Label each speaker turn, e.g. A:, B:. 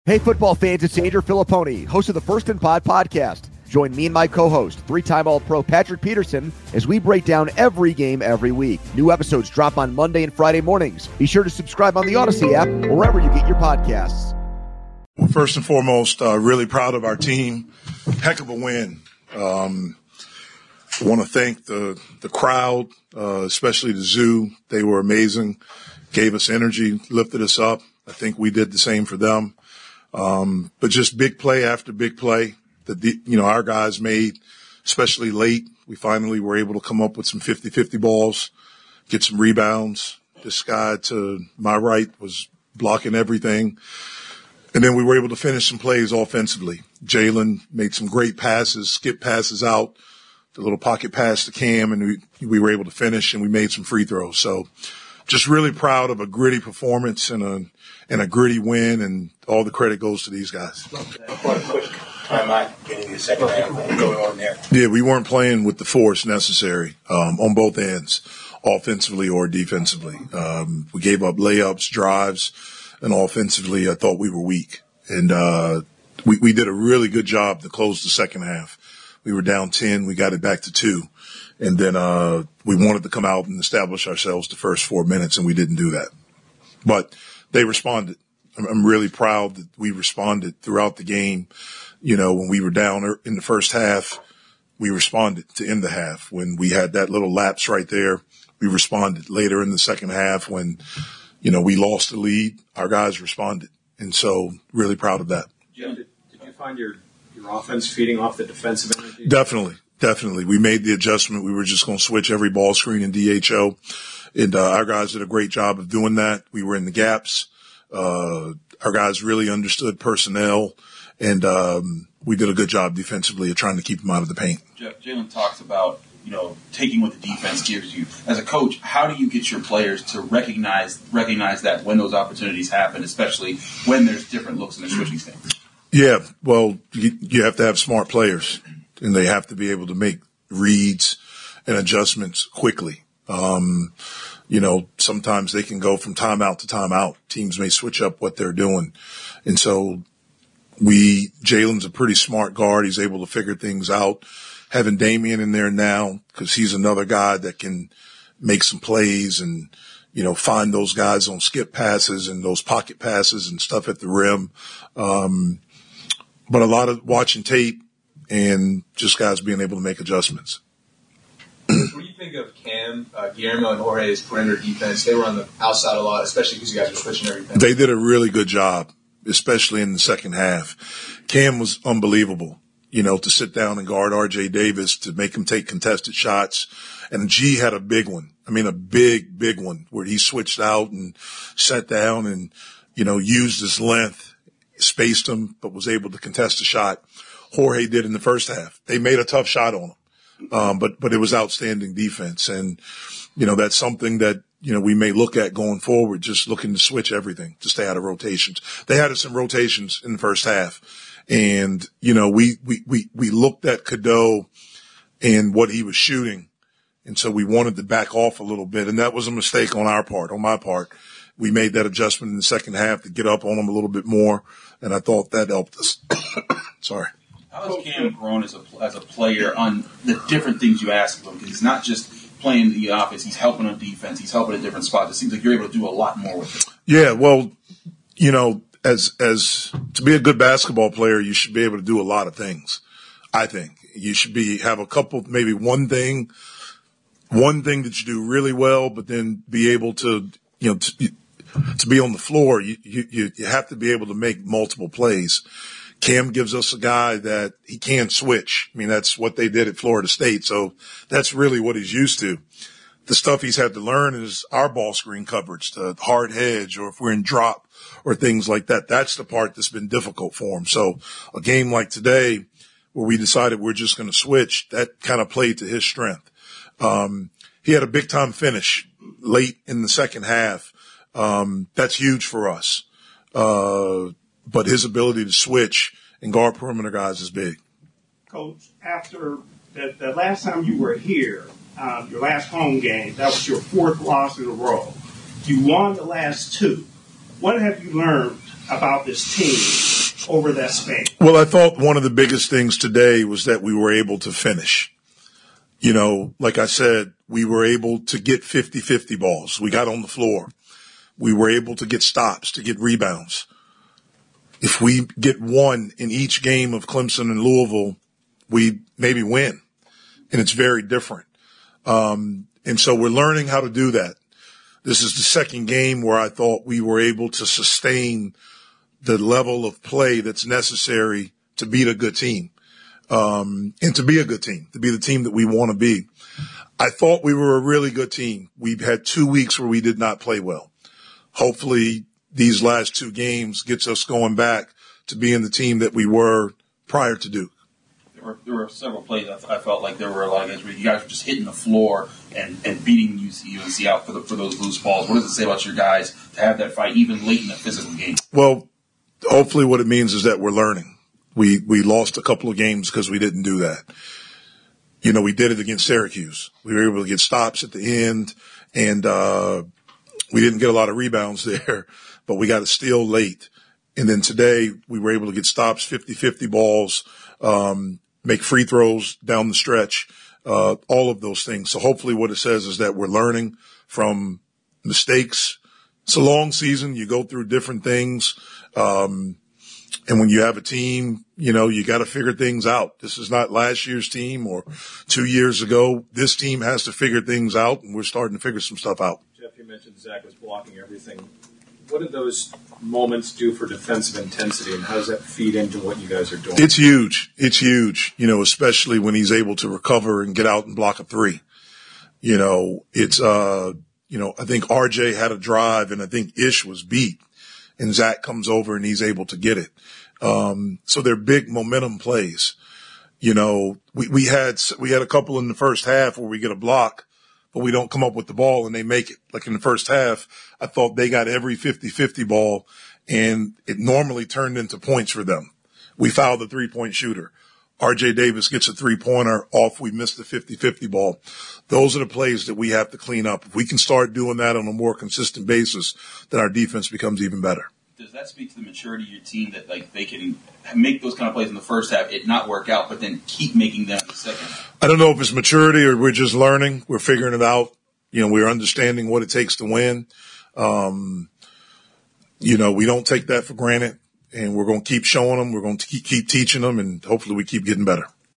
A: Hey, football fans, it's Andrew Filipponi, host of the First and Pod podcast. Join me and my co-host, three-time All-Pro Patrick Peterson, as we break down every game every week. New episodes drop on Monday and Friday mornings. Be sure to subscribe on the Odyssey app or wherever you get your podcasts.
B: Well, first and foremost, really proud of our team. Heck of a win. I want to thank the crowd, especially the Zoo. They were amazing, gave us energy, lifted us up. I think we did the same for them. But just big play after big play that, our guys made, especially late. We finally were able to come up with some 50-50 balls, get some rebounds. This guy to my right was blocking everything. And then we were able to finish some plays offensively. Jalen made some great passes, skip passes out, the little pocket pass to Cam, and we were able to finish, and we made some free throws. So just really proud of a gritty performance and a gritty win, and all the credit goes to these guys.
C: One quick timeout, getting the second half, what's going on there?
B: Yeah, we weren't playing with the force necessary on both ends, offensively or defensively. We gave up layups, drives, and offensively I thought we were weak. And we did a really good job to close the second half. We were down 10. We got it back to 2. And then we wanted to come out and establish ourselves the first 4 minutes, and we didn't do that. But they responded. I'm really proud that we responded throughout the game. When we were down in the first half, we responded to end the half. When we had that little lapse right there, we responded. Later in the second half when, we lost the lead, our guys responded. And so really proud of that.
D: Jim, did you find your offense feeding off the defensive energy?
B: Definitely. We made the adjustment. We were just going to switch every ball screen in DHO. And our guys did a great job of doing that. We were in the gaps. Our guys really understood personnel, and we did a good job defensively of trying to keep them out of the paint.
E: Jeff, Jalen talks about, taking what the defense gives you. As a coach, how do you get your players to recognize that when those opportunities happen, especially when there's different looks in the switching stance? Yeah,
B: well, you have to have smart players, and they have to be able to make reads and adjustments quickly. Sometimes they can go from timeout to timeout. Teams may switch up what they're doing. And so Jalen's a pretty smart guard. He's able to figure things out. Having Damian in there now, because he's another guy that can make some plays and, find those guys on skip passes and those pocket passes and stuff at the rim. But a lot of watching tape and just guys being able to make adjustments.
F: When you think of Cam, Guillermo, and Jorge's perimeter defense, they were on the outside a lot, especially because you guys were switching everything.
B: They did a really good job, especially in the second half. Cam was unbelievable, to sit down and guard R.J. Davis, to make him take contested shots. And G had a big one. I mean, a big one where he switched out and sat down and, used his length, spaced him, but was able to contest a shot. Jorge did in the first half. They made a tough shot on him. But it was outstanding defense. And, that's something that, we may look at going forward, just looking to switch everything to stay out of rotations. They had us in rotations in the first half. And, we looked at Cadeau and what he was shooting. And so we wanted to back off a little bit. And that was a mistake on my part. We made that adjustment in the second half to get up on him a little bit more. And I thought that helped us. Sorry.
E: How has Cam grown as a player on the different things you ask of him? Because he's not just playing the offense; he's helping on defense. He's helping at different spots. It seems like you're able to do a lot more with it.
B: Yeah, well, as to be a good basketball player, you should be able to do a lot of things. I think you should have a couple, maybe one thing that you do really well, but then be able to, to be on the floor. You have to be able to make multiple plays. Cam gives us a guy that he can switch. I mean, that's what they did at Florida State. So that's really what he's used to. The stuff he's had to learn is our ball screen coverage, the hard hedge, or if we're in drop or things like that. That's the part that's been difficult for him. So a game like today where we decided we're just going to switch, that kind of played to his strength. He had a big time finish late in the second half. That's huge for us. But his ability to switch and guard perimeter guys is big.
G: Coach, after the last time you were here, your last home game, that was your fourth loss in a row. You won the last two. What have you learned about this team over that span?
B: Well, I thought one of the biggest things today was that we were able to finish. You know, like I said, we were able to get 50-50 balls. We got on the floor. We were able to get stops, to get rebounds. If we get one in each game of Clemson and Louisville, we maybe win. And it's very different. And so we're learning how to do that. This is the second game where I thought we were able to sustain the level of play that's necessary to beat a good team. And to be a good team, to be the team that we want to be. I thought we were a really good team. We've had 2 weeks where we did not play well. Hopefully these last 2 games gets us going back to being the team that we were prior to Duke.
E: There were several plays I felt like there were a lot of guys where you guys were just hitting the floor and beating UNC out for those loose balls. What does it say about your guys to have that fight even late in the physical game?
B: Well, hopefully what it means is that we're learning. We lost a couple of games because we didn't do that. You know, we did it against Syracuse. We were able to get stops at the end, and we didn't get a lot of rebounds there, but we got a steal late. And then today we were able to get stops, 50-50 balls, make free throws down the stretch, all of those things. So hopefully what it says is that we're learning from mistakes. It's a long season. You go through different things. And when you have a team, you know, you got to figure things out. This is not last year's team or 2 years ago. This team has to figure things out, and we're starting to figure some stuff out.
D: Jeff, you mentioned Zach was blocking everything. What did those moments do for defensive intensity, and how does that feed into what you guys are doing?
B: It's huge. It's huge, you know, especially when he's able to recover and get out and block a three. You know, it's, you know, I think RJ had a drive, and I think Ish was beat. And Zach comes over and he's able to get it. So they're big momentum plays. You know, we had a couple in the first half where we get a block, but we don't come up with the ball and they make it. Like in the first half, I thought they got every 50-50 ball and it normally turned into points for them. We fouled the 3-point shooter. RJ Davis gets a 3-pointer off. We missed the 50-50 ball. Those are the plays that we have to clean up. If we can start doing that on a more consistent basis, then our defense becomes even better.
E: Does that speak to the maturity of your team that like they can make those kind of plays in the first half, it not work out, but then keep making them in the second half?
B: I don't know if it's maturity or we're just learning. We're figuring it out. You know, we're understanding what it takes to win. You know, we don't take that for granted. And we're going to keep showing them. We're going to keep teaching them, and hopefully we keep getting better.